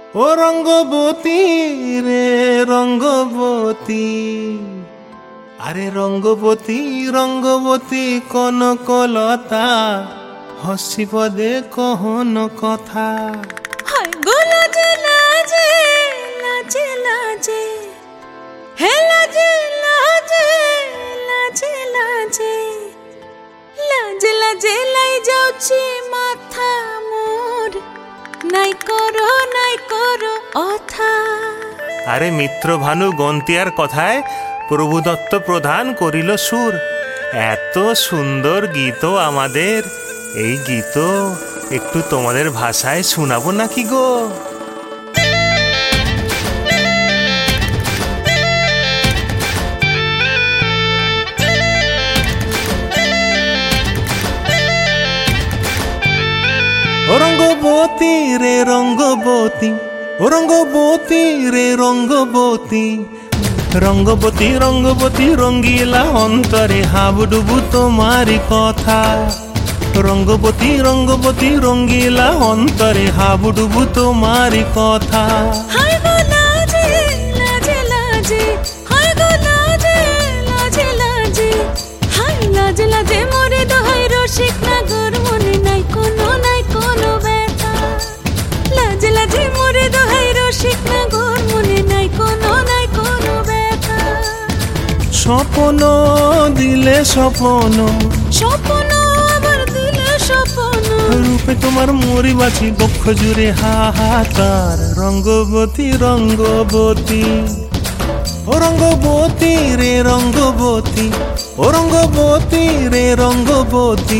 ও রঙ্গবতী রে রঙ্গবতী, আরে রঙ্গবতী রঙ্গবতী কনকলতা, হসিব দে কহন কথা। হায় গো লাজে লাজে লাজে লাজে, হে লাজে লাজে লাজে লাজে, লাজে লাজে লাই যাଉଛି মাথা মোর, নাই করো অথা। আরে মিত্র ভানু গন্তিয়ার কথায় প্রভুদত্ত প্রধান করিল সুর। এত সুন্দর গীত আমাদের, এই গীত একটু তোমাদের ভাষায় শোনাবো নাকি গো? ও রঙ্গবতী রে রঙ্গবতী, ও রঙ্গবতী রে রঙ্গবতী, রঙ্গবতী রঙ্গবতী রঙ্গিলা অন্তরে হাবুডুবু তোমারি কথা। রঙ্গবতী রঙ্গবতী রঙ্গিলা অন্তরে হাবুডুবু তোমারি কথা। হায় গো লাজে লাজে লাজে, হায় গো লাজে লাজে লাজে, হায় লাজে লাজে মোরে দোহাই রসিক নাগর, মনে নাই কোনো ব্যথা। লাজে লাজে মোরে দোহাই রসিক নাগর, মনে নাই কোনো ব্যথা। স্বপ্ন দিলে স্বপ্ন, স্বপ্ন আবার দিলে স্বপ্ন, রূপে তোমার মরি বাছি বক্ষ জুড়ে হাহাকার। রঙ্গবতী রঙ্গবতী, ও রঙ্গবতী রে রঙ্গবতী, ও রঙ্গবতী রে রঙ্গবতী।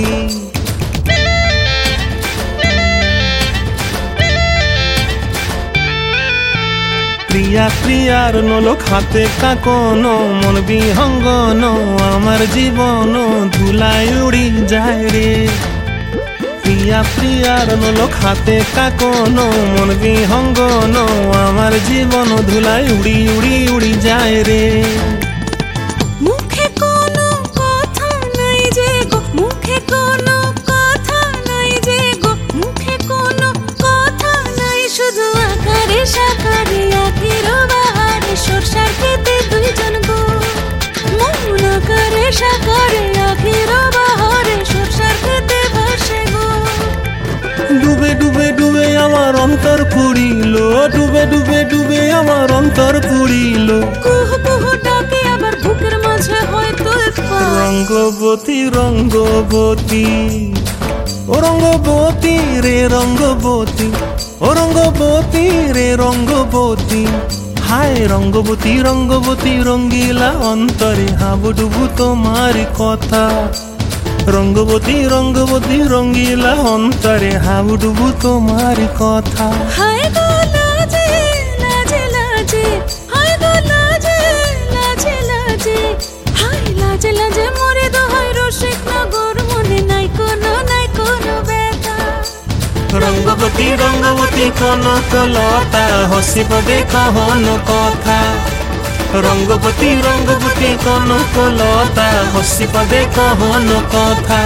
প্রিয়া প্রিয়ার নলোক হাতে কাকন, মন বিহঙ্গন আমার জীবন ধুলায় উড়ি যায় রে। প্রিয়া প্রিয়ার নলোক হাতে কাকন, মন বিহঙ্গন আমার জীবন ধুলায় উড়ি উড়ি উড়ি যায় রে। মুখে কোনো কথা নাই যে গো, মুখে কোনো কথা নাই যে গো, মুখে কোনো কথা নাই, শুধু আকারে সাকারে আখির বাহারে সরষার খেতে দুইজন গো। মন আকারে সাকারে আখির বাহারে সরষার খেতে ভাসে গো। ডুবে ডুবে ডুবে আমার অন্তর পুড়িল, ডুবে ডুবে ডুবে আমার অন্তর পুড়িল। কুহু কুহু ডাকে আবার বুকের মাঝে হয়তো পা। রঙ্গবতী রঙ্গবতী, ও রঙ্গবতী রে রঙ্গবতী, ও রঙ্গবতী রে রঙ্গবতী। হায় রঙ্গবতী রঙ্গবতী রঙ্গিলা অন্তরে হাবুডুবু তোমারি কথা। রঙ্গবতী রঙ্গবতী রঙ্গিলা অন্তরে হাবুডুবু তোমারি কথা। হায় গো লাজে লাজে লাজে, হায় গো লাজে লাজে লাজে, হায় লাজে লাজে মোরে দোহাই রসিক নগর, মনে নাই কোনো ব্যথা। রঙ্গবতী রঙ্গবতী কনকলতা, হসিব দে কহন কথা। রঙ্গবতী রঙ্গবতী কনকলতা, হসিব দে কহন কথা।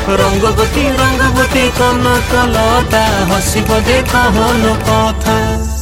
রঙ্গবতী রঙ্গবতী কনকলতা, হসিব দে কহন কথা।